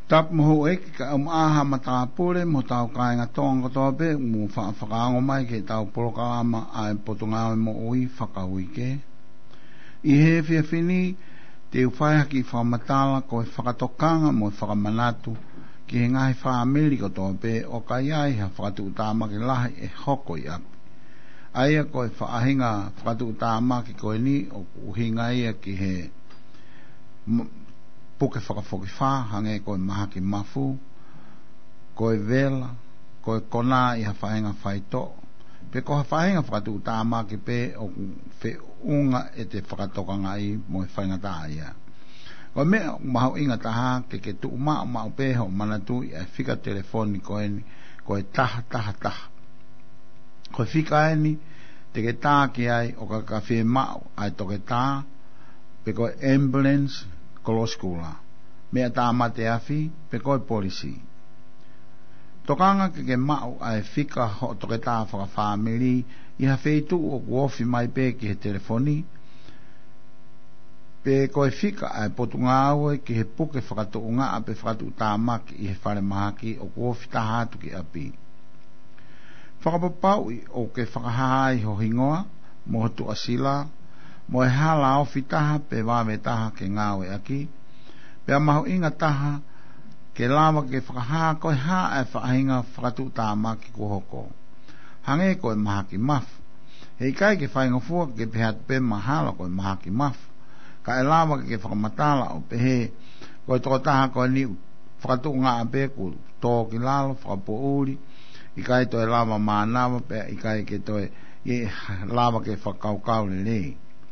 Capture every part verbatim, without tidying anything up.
Tap mo e ka um aha mata pole mo tau ka nga tonga to be mo fa fa ngo mai ke tau programa a potunga mo ui fa ka ui ke i he fia fini te ufai ki fa matala ko fa to kanga mo fa manatu ki nga fa amerika to be o ka ia ha fa tu ta ma ke la e hoko ia ai ko fa ahinga fa tu ta ma ki ko ni o hinga ia ki he puke whakafoki wha, hange koe maha ki mafu, koe vela, koe kona i ha whaenga whaito. Pe ko ha whaenga whakatu tāma ki pe o whe unga e te whakatoka ngai mo e whaenga tā ia. Koe mea mahu inga taha ke ke tu uma o mau pe ho manatu i a whika telefoni koe ni, koe taha taha taha. Koe whika e ni, te ke tā ki ai o ka ka whi mau ai toke tā, pe koe ambulance, koloskula mea tā mate afi pe koe polisi tokanga ke ke mau ai fika ho toke tā whaka whamiri i ha wheitu o kuofi mai pe ki he telefoni pe koe fika ai potunga aue ki he puke whakatu unga a pe whakatu tā maki i he whare mahaki o kuofi tā hatu ki api whakapapau i o ke whakahai ho hingoa mo hotu asila mo e hala o fitaha pe wawe taha ke ngawe aki pe amahu inga taha ke lawa ke whakaha koe ha e whakahinga whakatu tāma ki kuhoko hange koe maha ki maf hei kai ke whainga fua ke pehat pe mahala koe maha ki maf ka e lawa ke whakamatala o pe he koe toko taha koe ni whakatu ngā pe ku tō ki lalo whakapo uri i kai toi lawa mānawa pe i kai ke toi i lawa ke whakaukau le lei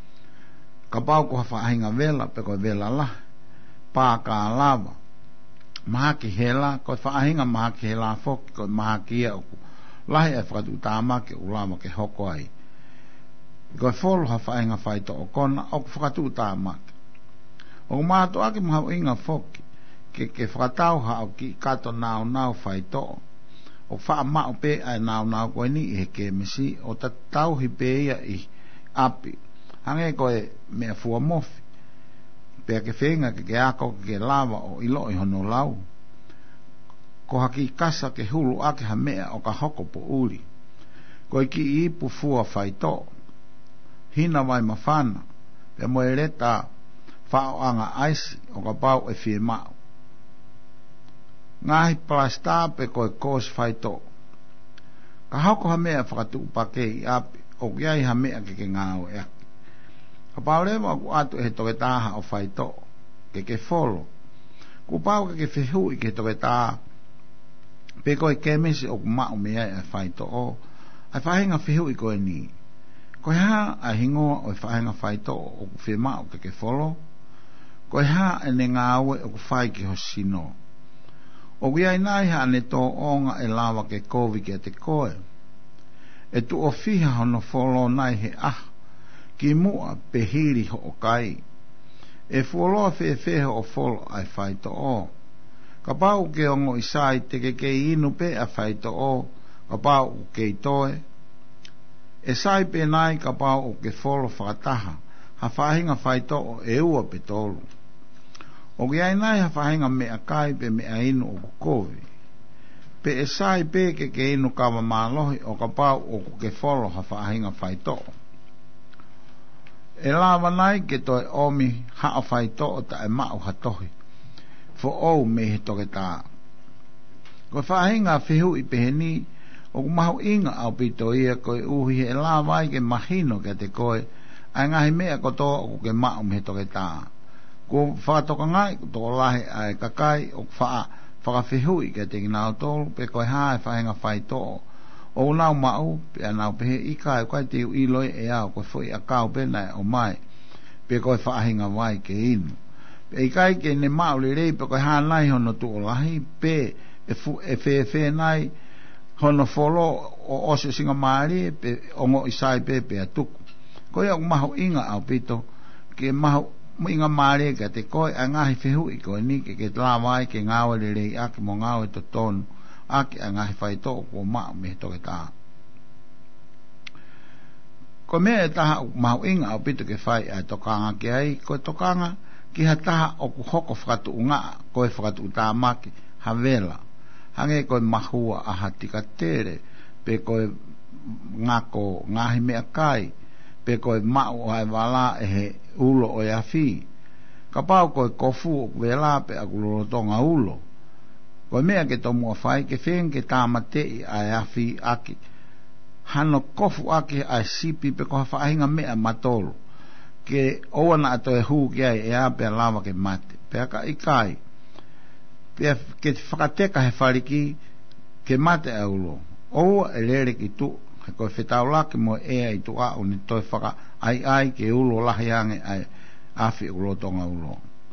ka pau ko whaahinga vela pe koe vela la pā ka lava maha ki hela koe whaahinga maha ki hela foki koe maha ki ea oku lahi e whakatu tāma ke ulama ke hoko ai koe wholo ha whaahinga whaito o kona oku whakatu tāma o mātu aki maha inga foki ke ke whakatau ha o ki kato nao nao whaito o wha mao pe ai nao nao koe ni i he ke mesi o ta tau hi pe ia i api hange koe mea fua mofi pea ke whenga ke ke ako ke lava o ilo i hono lau ko haki kasa ke hulu ake ha mea o ka hoko po uri koe ki ipu fua whaito hina vai mawhana pea moe reta whao anga aisi o ka pau e whie mao ngahi plasta pe koe kos whaito ka hoko ha mea whakatu upake i api o kiai ha mea ke ke ngāo e ka pau lewa ku atu e toke taha o whaito ke ke wholo ku pau ke ke whihu i ke toke taha pe koe kemesi o ku mao mea e whaito o ai whahinga whihu i koe ni koe ha a hingoa o e whahinga whaito o ku whi mao ke ke wholo koe ha e ne ngāwe o ku whai ki hosino o kiai nai ha ne tō onga e lawa ke kovi ke te koe e tu o whiha hono wholo nai he ah ki mua pe hiri ho o kai e fuoloa fe fe o folo ai whaito o ka pau ke ongo isai te ke ke inu pe a whaito o ka pau ke toe e sai pe nai ka pau o ke folo whakataha ha whahinga whaito o e ua pe tolu o ke ai nai ha whahinga mea kai pe mea inu o kukovi pe e sai pe ke ke inu kawa mālohi o ka pau o ke folo ha whahinga whaito o e lawa nai ke toi omi haa whaito o ta e mao hatohi fo ou me he toke tā ko whahinga whihu i peheni o kumahu inga au pito ia koe uhi e lawa ai ke mahino ke te koe ai ngahi mea koto o ke mao me he toke tā ko whakatoka ngai toko lahi ai kakai o wha whakawhihu i ke te nginao tolu pe koe hae whahinga whaito o o nau mau pe anau pe i kai kai te i loi e au ko foi a kau pe nai o mai pe ko fa hinga vai ke inu pe i kai ke ne mau le rei pe ko ha nai hono tu o lahi pe e fu e fe fe nai hono folo o o se singa mari pe o mo isai pe pe atu ko ia mahu inga au pito ke mahu mo inga mari ke te ko anga hi fe hu i ko ni ke ke la vai ke ngau le rei ak mo ngau to ton aki a ngahi whaito ko mao me toke tā ko mea e taha mahu inga au pito ke whai a tokanga ke ai ko tokanga ki hataha o ku hoko whakatu unga koe whakatu utamaki havela hange koe mahua a hatika tere pe koe ngako ngahi mea kai pe koe mau ai wala e he ulo o yafi ka pau koe kofu o vela pe akulolo tonga ulo koe mea ke tomua whai ke when ke tāmatei a yafi aki hano kofu aki a sipi pe koha whaahinga mea matolo ke oana ato e huu ki ai e apea lava ke mate pe aka ikai pe ke whakateka he whariki ke mate a ulo oua e lere ki tu he koe whetaulake mo e ai tu a uni toi whaka ai ai ke ulo lahi ange ai afi ulo tonga ulo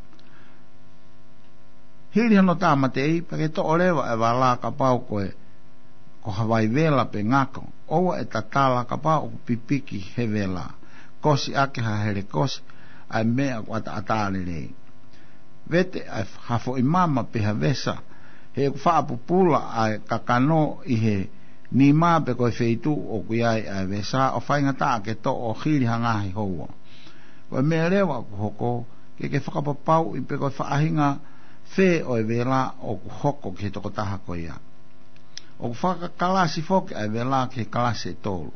hiri hano tāmatei pe ke to orewa e wala ka pau koe ko Hawaii vela pe ngako oua e tatala ka pau ku pipiki he vela kosi ake ha here kosi ai mea ku ata atale rei vete ai hafo imama pe havesa he ku whaapupula ai kakano i he ni mā pe koe wheitu o kuiai ai vesa o whainga taa ke to o hiri hangahi houa koe mea rewa ku hoko ke ke whakapapau i pe koe whaahinga whe o e vela o ku hoko ke toko taha koe ia o ku whaka kalasi foke ai vela ke kalasi e tolu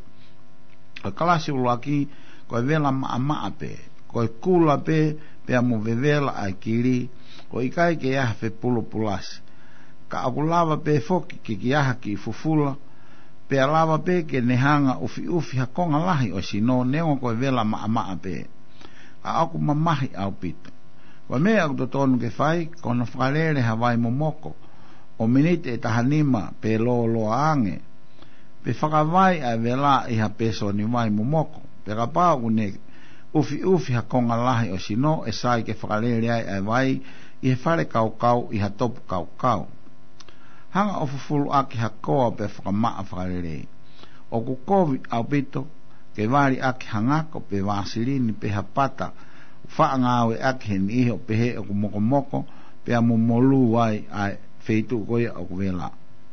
o kalasi uruaki koe vela maa maa pe koe kula pe pe amu vevela ai kiri koe ikai ke iaha fe pulo pulasi ka aku lava pe foki ke ki aha ki fufula pe lava pe ke nehanga ufi ufi hakonga lahi o sino neongo koe vela maa maa pe ka aku mamahi au pito wa mea aku totonu ke whai kona whakarere Hawaii momoko o minite e tahanima pe lo lo ange pe whakawai a vela iha peso ni wai momoko pe ka pā une ufi ufi hakonga lahi o sino e sai ke whakarere ai ai wai i he whare kau kau i ha topu kau kau hanga o fufulu aki hakoa pe whakamaa whakarere o ku kovi au pito ke wari aki hangako pe wasirini pe hapata whaangawe aki he ni iho pe he o ku moko moko pe a mumolu wai ai feitu koia o ku vela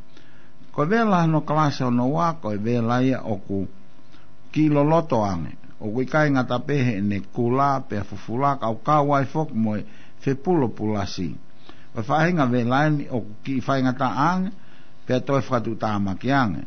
koe vela no kalase o no wā koe vela ia o ku kilo loto ange o ku ikai ngata pehe ne kula pe fufula kau kau wai fok moe fe pulo pulasi o whahinga velaini o ku ki whainga ta ange pe a toi whakatu tāmaki ange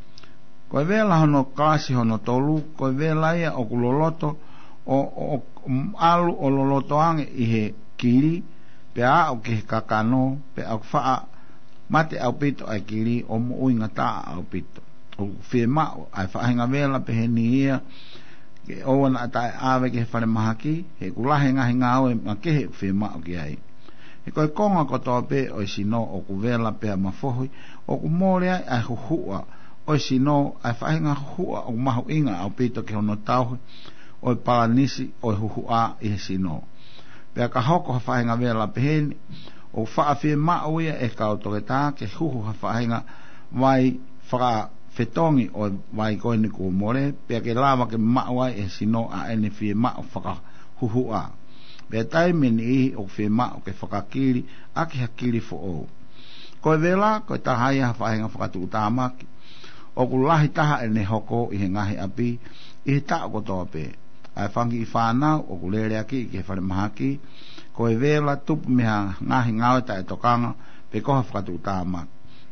koe vela hono kalasi hono tolu koe vela ia o ku loloto o, o, o alu o loloto ange i he kiri pe a o ke kakano pe a wha mate au pito ai kiri o mo uinga ta au pito o fie mao ai whahinga vela pe he ni ia ke oana atai awe ke he whare mahaki he kulahe ngahi ngāwe ma ke he fie mao ki ai he koe konga kotoa pe o sino o ku vela pe a mafohui o ku mōre ai ai huhua o sino ai whahinga huhua o mahu inga au pito ke hono tauhi o i palanisi o i huhua i he sino pea ka hoko ha whahinga vela peheni o whaafie mao ia e kao toke tā ke huhu ha whahinga vai whaka whetongi o vai koe ni kua more pea ke lawa ke mao ai e sino a ene fie mao whaka huhu a pea taimeni ihi o fie mao ke whakakiri a ki hakiri fo o koe vela koe tahai ha whahinga whakatu utamaki o ku lahi taha ene hoko i he ngahi api i he tā kotoa pe ai whangi i whanau o ku lere aki i ke whare mahaki ko e vela tupu mea ngahi ngāwe ta e tokanga pe koha whakatu tāma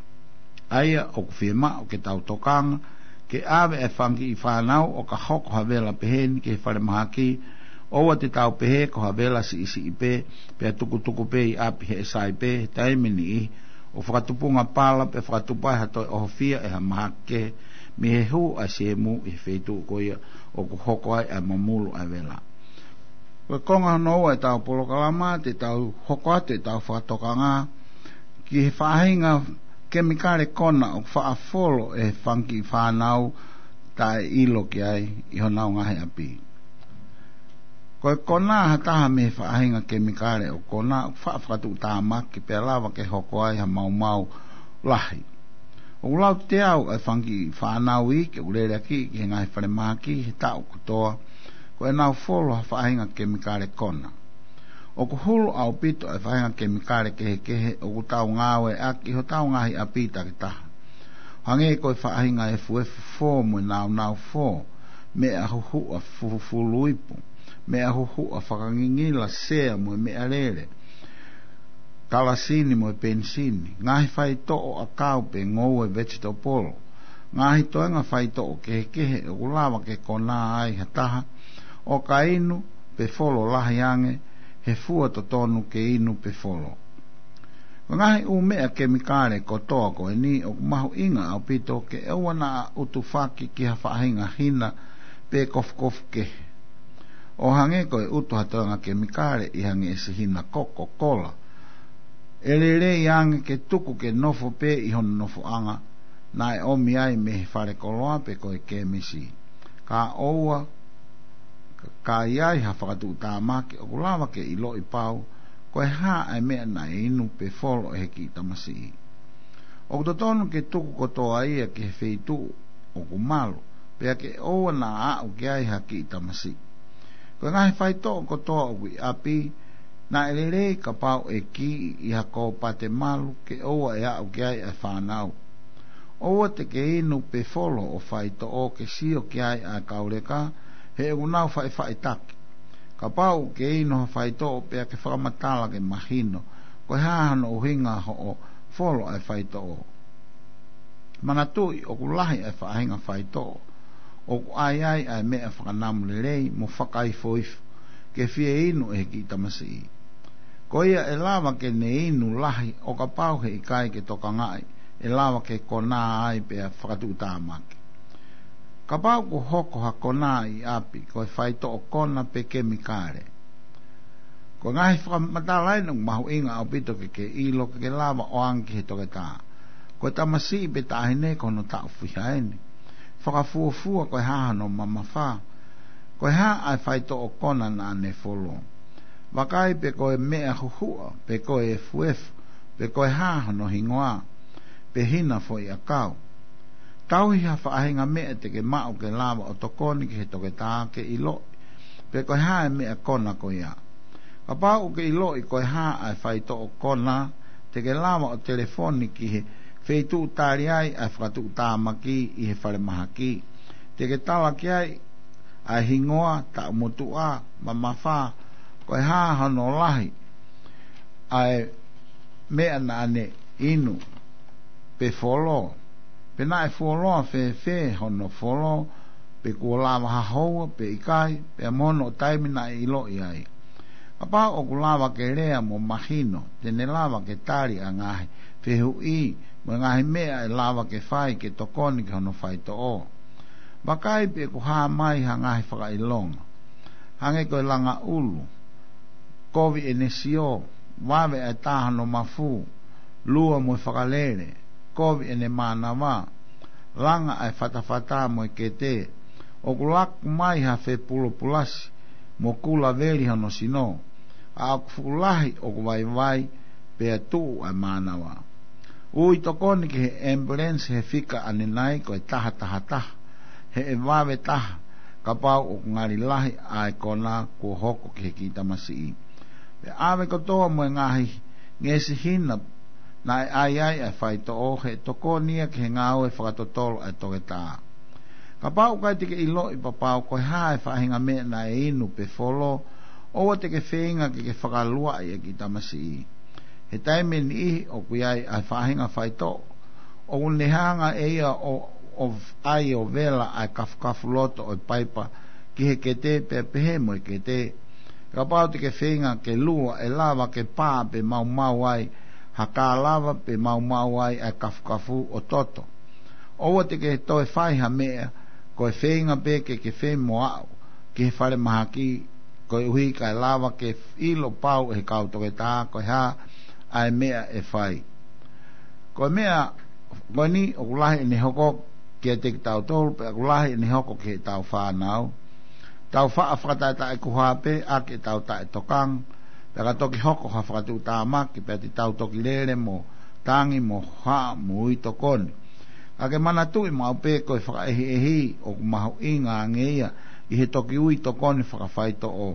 aia o ku whiema o ke tau tokanga ke awe e whangi i whanau o ka hoko ha vela peheni ke whare mahaki oua te tau pehe ko ha vela si isi i pe pe a tuku tuku pe i api he esai pe taimini i o whakatupunga pala pe whakatupai hatoi o hofia e ha mahake me he hu a semu i wheitu koia o ku hoko ai a mamulu a vela koe konga noa e tau polokalama te tau hoko ate tau whakatokanga ki he whahinga kemikare kona o whaafolo e whanki whanau tae ilo ki ai i honau ngahe api koe kona hataha me whahinga kemikare o kona o whaafatu tāmaki pe lawa ke hoko ai ha mau mau lahi o lau te au e whanki whanau i ke urere aki ki he ngai whare maki he tau kutoa ko e nau wholo ha whahinga kemikare kona o ku hulu au pito e whahinga kemikare kehe kehe o ku tau ngāwe aki ho tau ngahi a pita ki taha hange ko e whahinga F F four mo nau nau four me a huhu a fufuluipu mea huhu a whakangingila sea mo mea lere. Kalasini mo pensini, ngahi whai to'o a kau pe ngou e vegetable polo. Ngahi toenga whai to'o kehe kehe o ulawa ke kona ai hataha, o ka inu pe folo lahi ange, he fua to tonu ke inu pe folo. Ngahi u mea kemikare ko toa ko e ni o mahu inga au pito ke ewa na utufaki ki ha whahinga hina pe kof kof kehe. O hange ko e utu hatoanga kemikare i hange e si hina Coca-Cola. Elere iange ke tuku ke nofo pe i hono nofo anga, na e omi ai me he whare koloa pe ko e kemisi. Ka oua, ka iai ha whakatu tāmake o kulawa ke ilo i pau, ko e haa ai mea na e inu pe folo e ki tamasi. O kutotonu ke tuku kotoa ia ke he feitu o kumalo, pe ke oua na au ke ai ha ki tamasi. Ko ngahi whaito o kotoa o kui api, na elere ka pau e ki i hako pate malu ke oua e au ke ai e whanau. Oua te ke inu pe folo o whaito o ke sio ke ai a kaureka, he unau whai whai taki. Ka pau ke inu ha whaito o pea ke whakamatala ke mahino, ko hahano o hinga ho o folo e whaito o. Manatui o kulahi e whahinga whaito o, o ku ai ai ai mea whakanamu lelei mo whakai foifu, ke fie inu e ki tamasi. Ko ia e lawa ke ne inu lahi o ka pau he ikai ke toka ngai, e lawa ke kona ai pea whakatu tāmaki. Ka pau ku hoko ha kona i api, ko e whaito o kona pe kemikare. Ko ngahi whakamatalain o mahu inga au pito ke ke ilo ke ke lawa o anki he toke tā. Ko e tamasi pe tāhine kono tā ufihaene. Whakafuafua ko e hahano mamawha. Ko e haa ai whaito o kona na ne folo. Wakai pe ko e mea huhua, pe ko e fuefu, pe ko e hahano hingoa, pe hina fo i akau. Tauhi ha whaahinga mea te ke mao ke lawa o tokoni ke he toke tā ke ilo, pe ko e haa e mea kona ko ia. Ka pau ke ilo i ko e haa ai whaito o kona, te ke lawa o telefoni ki he feitu tāri ai ai whakatu tāmaki i he whare mahaki. Te ke tawa ki ai ai hingoa ta motua mamawha ko e hahano lahi ai mea na ane inu pe folo pe na e folo fe fe hono folo pe kulawa hahoua pe ikai pe mono taimi na ilo i ai apa o kulawa ke rea mo mahino tene lava ke tari a ngahi fe hui mo ngahi mea e lava ke fai ke tokoni ke hono fai to o Bakai pe ku haa mai ha ngahi whakailonga. Hange koe langa ulu. Kovi e nesio. Wawe e tahano mafu. Lua mo whakalere. Kovi e ne mana wā. Langa ai whatawhata mo ke te. O kulaku mai ha whe pulo pulasi. Mo kula veli hano sino. A kufulahi o kuwai wai. Pea tuu ai mana wā. Ui tokoni ki he ambulance he fika ane nai koe taha taha taha. He e wawe taha, ka pau o ngari lahi ai kona ko hoko ki he ki tamasi i. Pe awe kotoa mo ngahi ngesi hina na ai ai ai whai to o he toko nia ki he ngau e whakatotolo ai toke taa. Ka pau kai tike ilo i papau koe hae whahinga mea na e inu pe folo o te ke whenga ki ke whakalua i e ki tamasi i. He taime ni ihi o kuiai ai whahinga whai to o unehanga e ia o of ai o vela ai kafu loto o paipa ki he kete pe pehe mo i kete ka pau te ke whenga ke lua e lava ke pā pe mau mau ai ha ka lava pe mau mau ai ai kafu kafu o toto o te ke toe whai ha mea ko e whenga pe ke ke when mo au ki he whare mahaki ko e hui ka lava ke ilo pau he kau toke tā ko ha ai mea e whai ko mea ko ni o kulahi ne hoko kia te tau tolu pe akulahi ni hoko ke tau whanau tau wha whakataita e kuhape a ke tau tae tokang pe ka toki hoko ha whakatu tāmaki pe te tau toki lere mo tangi mo ha mo ui tokoni a ke mana tui mau pe koe whakaehi ehi o kumahu inga angeia i he toki ui tokoni whakawhaito o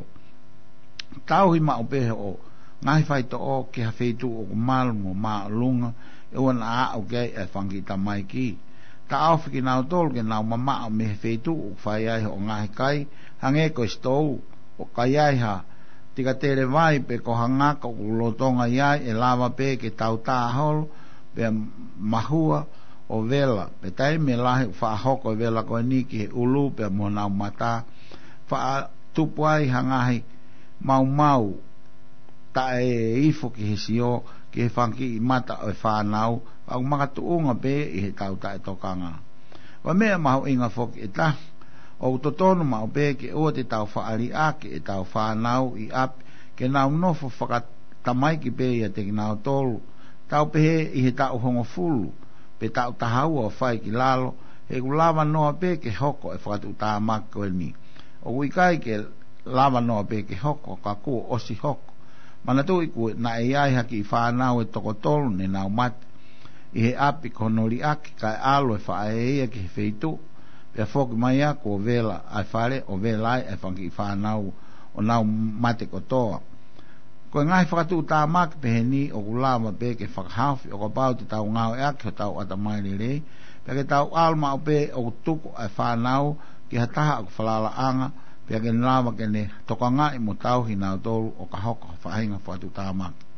tau hi mau pe o ngahi whaito o ke ha wheitu o kumalu mo maa lunga e wana a au kei e whangita mai ki ta au ki nau tolu ke nau mama me feitu u fai ai o ngahi kai hange ko stou o kaiai ha tika tere vai pe ko hangaka o lotonga iai e lava pe ke tau tāholo pe mahua o vela pe tai me lahi whaahoko e vela koe ni ki he ulu pe monau mata wha tupu ai hangahi mau mau ta e ifo ki he sio ki he whanki i mata o e whanau au maka tuunga pe i he tau ta e tokanga wa mea mahu inga foki e ta o totonu mau pe ke o te tau whaari ake e tau whanau i api ke nau nofo whakatamai ki pe ia te ki nau tolu tau pe he i he tau hongo fulu pe tau tahau o whai ki lalo he ku lava noa pe ke hoko e whakatu tā mako e ni o wikai ke lava noa pe ke hoko ka kua osi hoko mana tu iku na e ai haki i whanau e toko tolu ne nau mate i he api konori aki kai alo e whae ia ki he wheitu pe a whoki mai ako o vela ai whare o vela ai e whanki i whanau o nau mate kotoa ko ngai whakatu tā maki pe he ni o kulama pe ke whakahawhi o ka pau te tau ngau e aki o tau atamai le rei pe ke tau alma o pe o tuku ai whanau ki hataha o whalala anga pe ke nlawa ke ne toka ngai mo tau hi nau tolu o ka hoko whahinga whakatu tā maki